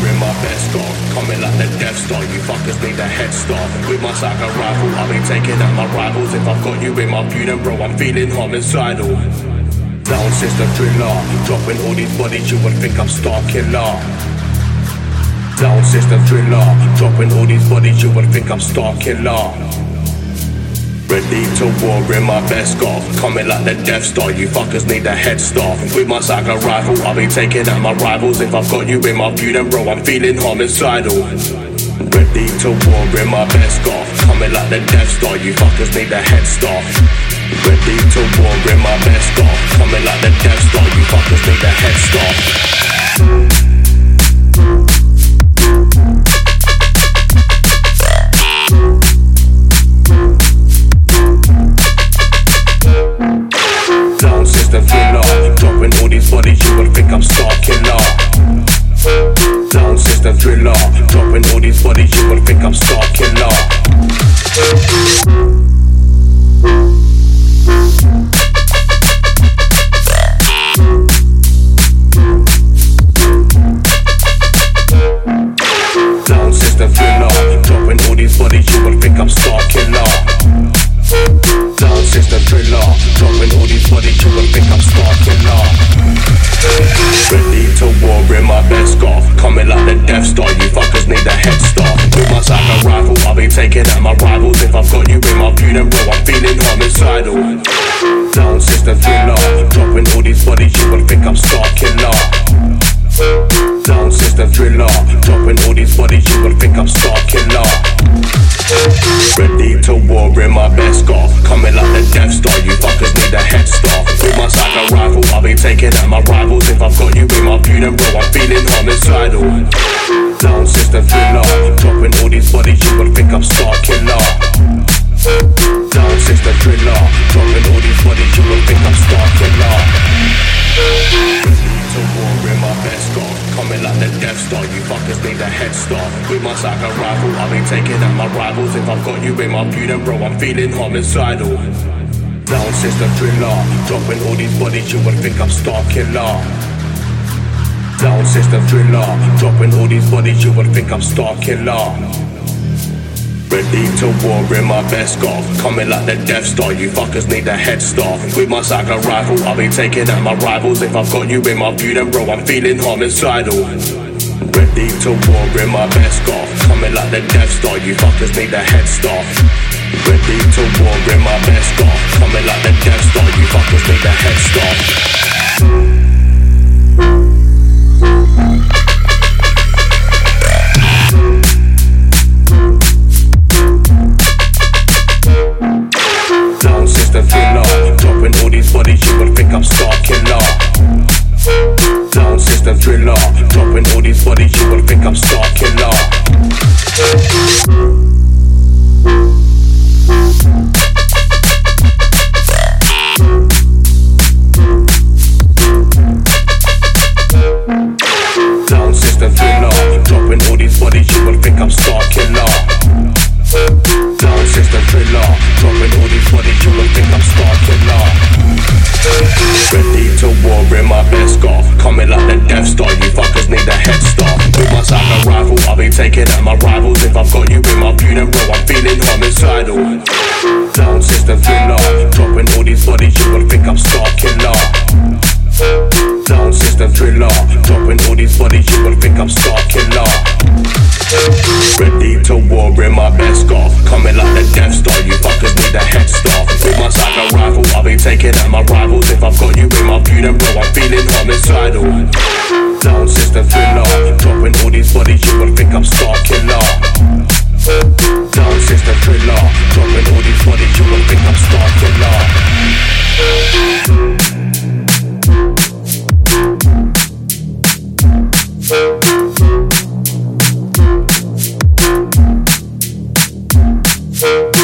in my best star, coming like the Death Star. You fuckers need a head start. With my saga rifle, I'll be taking out my rivals. If I've got you in my view, then bro, I'm feeling homicidal. Down system thriller, dropping all these bodies, you would think I'm star killer. Down system thriller, dropping all these bodies, you would think I'm star killer. Ready to war in my best golf, coming like the Death Star. You fuckers need a head start. With my saga rifle, I'll be taking out my rivals. If I've got you in my view, then bro, I'm feeling homicidal. Ready to war in my best golf, coming like the Death Star. You fuckers need a head start. Ready to war in my best golf, coming like the Death Star. You fuckers need a head start. System thriller, dropping all these bodies, you would think I'm star killer. Down system thriller, dropping all these bodies, you would think I'm star killer. Down system thriller, dropping all these bodies, you would think I'm star killer. Down system thriller, dropping all these bodies, you would think I'm star killer. Ready to war in my best golf, coming like the Death Star. You fuckers need a head start. With my saga rifle, I'll be taking out my rivals. If I've got you in my view, then bro, I'm feeling homicidal. Down system thriller, dropping all these bodies, you would think I'm star killer. Down system thriller, dropping all these bodies, you would think I'm star killer. Ready to war in my best golf, coming like the Death Star. You fuckers need a head start. With my saga rifle, I'll be taking out my rivals. If I've got you in my view, then bro, I'm feeling homicidal. Down system thriller, dropping all these bodies, you would think I'm star killer. Down system thriller, dropping all these bodies, you would think I'm star killer. To war in my best golf, coming like the Death Star. You fuckers need a head start. With my saga rifle, I'll be taking out my rivals. If I've got you in my view, then bro, I'm feeling homicidal. Down system thriller, dropping all these bodies, you would think I'm star killer. Down system thriller, dropping all these bodies, you would think I'm star killer. Ready to war in my best golf, coming like the Death Star. You fuckers need a head start. With my saga rifle, I'll be taking out my rivals. If I've got you in my view, then bro, I'm feeling homicidal. Ready to war in my best golf, coming like the Death Star. You fuckers need a head start. Ready to war in my best golf, coming like the Death Star. You fuckers need a head start. Down system thriller, dropping all these bodies, you would think I'm star killer. Down system thriller, dropping all these bodies, you would think I'm star killer. Down system thriller, dropping all these bodies, you would think I'm star killer. Down system thriller, dropping all these bodies, you would think I'm star killer. Ready to war in my best golf, coming like the Death Star. You fuckers need a head start. With my saga rifle, I'll be taking out my rivals. If I've got you in my view, then bro, I'm feeling homicidal. Down system thriller, dropping all these bodies, you would think I'm star killer. Down system thriller, dropping all these bodies, you would think I'm star killer. Ready to war in my best golf, coming like the Death Star. You fuckers need a head start. With my saga rifle, I'll be taking out my rivals. If I've got you in my view, then bro, I'm feeling homicidal. Down system thriller, dropping all these bodies, you would think I'm star killer. Down system thriller, dropping all these bodies, you would think I'm star killer.